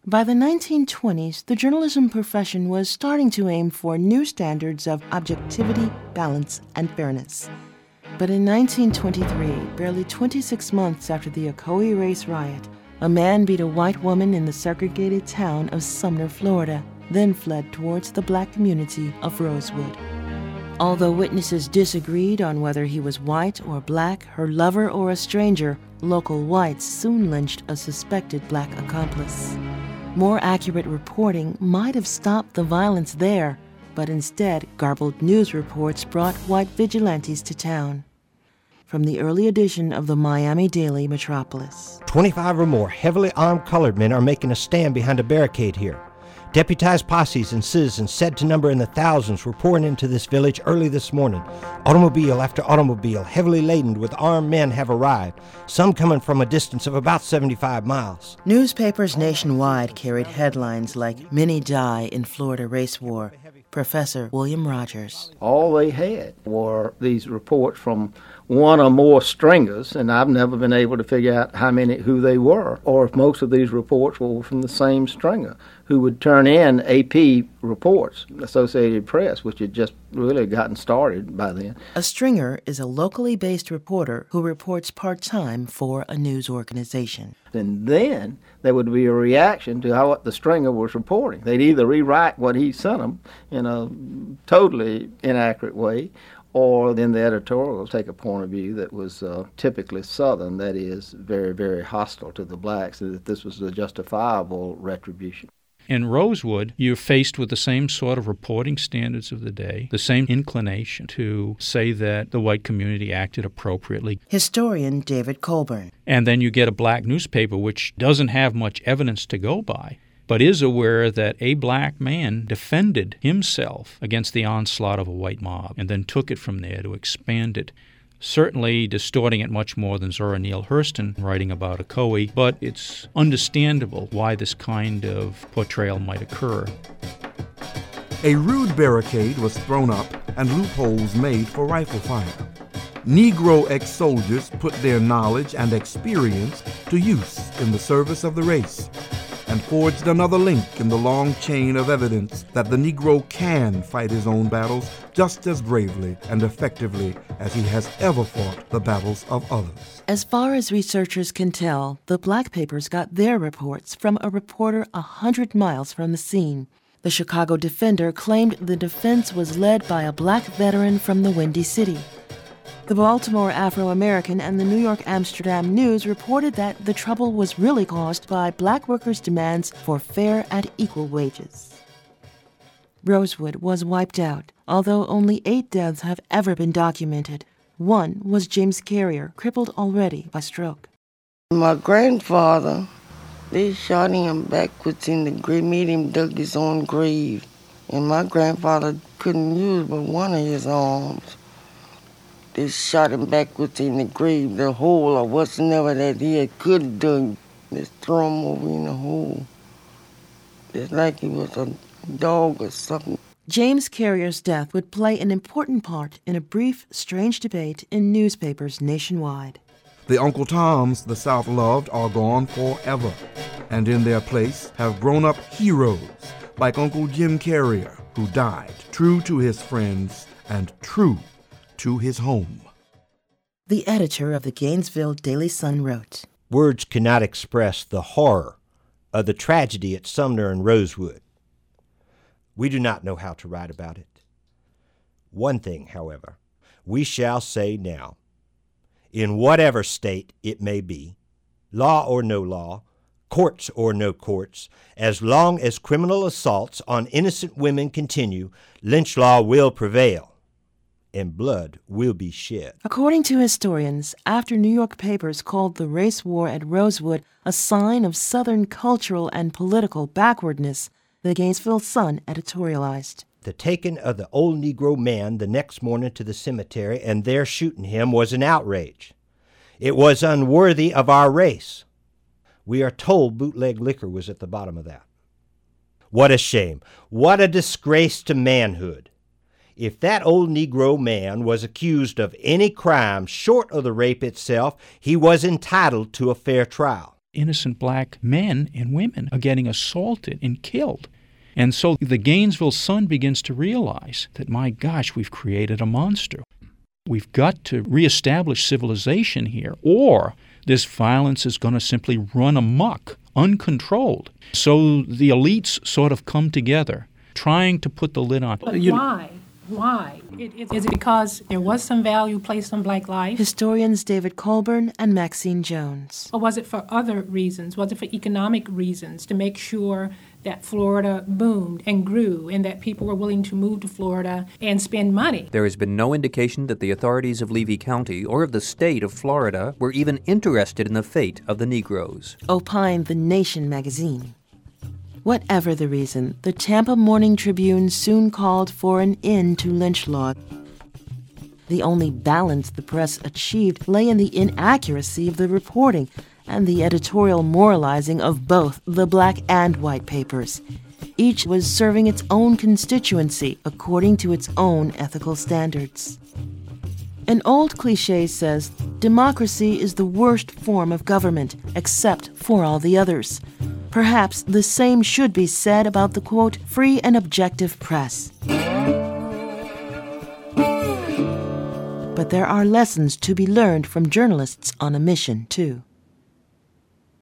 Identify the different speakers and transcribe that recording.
Speaker 1: By the 1920s, the journalism profession was starting to aim for new standards of objectivity, balance, and fairness. But in 1923, barely 26 months after the Ocoee race riot, a man beat a white woman in the segregated town of Sumner, Florida, then fled towards the black community of Rosewood. Although witnesses disagreed on whether he was white or black, her lover or a stranger, local whites soon lynched a suspected black accomplice. More accurate reporting might have stopped the violence there, but instead, garbled news reports brought white vigilantes to town. From the early edition of the Miami Daily Metropolis.
Speaker 2: 25 or more heavily armed colored men are making a stand behind a barricade here. Deputized posses and citizens said to number in the thousands were pouring into this village early this morning. Automobile after automobile, heavily laden with armed men, have arrived, some coming from a distance of about 75 miles.
Speaker 1: Newspapers nationwide carried headlines like "Many Die in Florida Race War," Professor William Rogers.
Speaker 3: All they had were these reports from one or more stringers, and I've never been able to figure out who they were, or if most of these reports were from the same stringer, who would turn in AP reports, Associated Press, which had just really gotten started by then.
Speaker 1: A stringer is a locally based reporter who reports part-time for a news organization.
Speaker 3: And then there would be a reaction to what the stringer was reporting. They'd either rewrite what he sent them in a totally inaccurate way, or then the editorial will take a point of view that was typically Southern, that is, very, very hostile to the blacks, and that this was a justifiable retribution.
Speaker 4: In Rosewood, you're faced with the same sort of reporting standards of the day, the same inclination to say that the white community acted appropriately.
Speaker 1: Historian David Colburn.
Speaker 4: And then you get a black newspaper which doesn't have much evidence to go by, but is aware that a black man defended himself against the onslaught of a white mob and then took it from there to expand it. Certainly distorting it much more than Zora Neale Hurston writing about Ocoee, but it's understandable why this kind of portrayal might occur.
Speaker 5: A rude barricade was thrown up and loopholes made for rifle fire. Negro ex-soldiers put their knowledge and experience to use in the service of the race, and forged another link in the long chain of evidence that the Negro can fight his own battles just as bravely and effectively as he has ever fought the battles of others.
Speaker 1: As far as researchers can tell, the black papers got their reports from a reporter 100 miles from the scene. The Chicago Defender claimed the defense was led by a black veteran from the Windy City. The Baltimore Afro-American and the New York Amsterdam News reported that the trouble was really caused by black workers' demands for fair and equal wages. Rosewood was wiped out, although only 8 deaths have ever been documented. One was James Carrier, crippled already by stroke.
Speaker 6: My grandfather, they shot him backwards in the grave, made him dig his own grave. And my grandfather couldn't use but one of his arms. They shot him backwards in the grave, the hole or whatsoever that he could have done. Just throw him over in the hole. It's like he was a dog or something.
Speaker 1: James Carrier's death would play an important part in a brief, strange debate in newspapers nationwide.
Speaker 5: The Uncle Toms the South loved are gone forever, and in their place have grown up heroes like Uncle Jim Carrier, who died true to his friends and true to his home.
Speaker 1: The editor of the Gainesville Daily Sun wrote,
Speaker 2: Words cannot express the horror of the tragedy at Sumner and Rosewood. We do not know how to write about it. One thing, however, we shall say now. In whatever state it may be, law or no law, courts or no courts, as long as criminal assaults on innocent women continue, lynch law will prevail, and blood will be shed.
Speaker 1: According to historians, after New York papers called the race war at Rosewood a sign of Southern cultural and political backwardness, the Gainesville Sun editorialized.
Speaker 2: The taking of the old Negro man the next morning to the cemetery and there shooting him was an outrage. It was unworthy of our race. We are told bootleg liquor was at the bottom of that. What a shame. What a disgrace to manhood. If that old Negro man was accused of any crime short of the rape itself, he was entitled to a fair trial.
Speaker 4: innocent black men and women are getting assaulted and killed. And so the Gainesville Sun begins to realize that, my gosh, we've created a monster. We've got to reestablish civilization here, or this violence is going to simply run amok, uncontrolled. So the elites sort of come together, trying to put the lid on.
Speaker 7: But why? Why? Is it because there was some value placed on black life?
Speaker 1: Historians David Colburn and Maxine Jones.
Speaker 7: Or was it for other reasons? Was it for economic reasons, to make sure that Florida boomed and grew and that people were willing to move to Florida and spend money?
Speaker 8: There has been no indication that the authorities of Levy County or of the state of Florida were even interested in the fate of the Negroes,
Speaker 1: opined The Nation magazine. Whatever the reason, the Tampa Morning Tribune soon called for an end to lynch law. The only balance the press achieved lay in the inaccuracy of the reporting and the editorial moralizing of both the black and white papers. Each was serving its own constituency according to its own ethical standards. An old cliché says, democracy is the worst form of government, except for all the others. Perhaps the same should be said about the, quote, free and objective press. But there are lessons to be learned from journalists on a mission, too.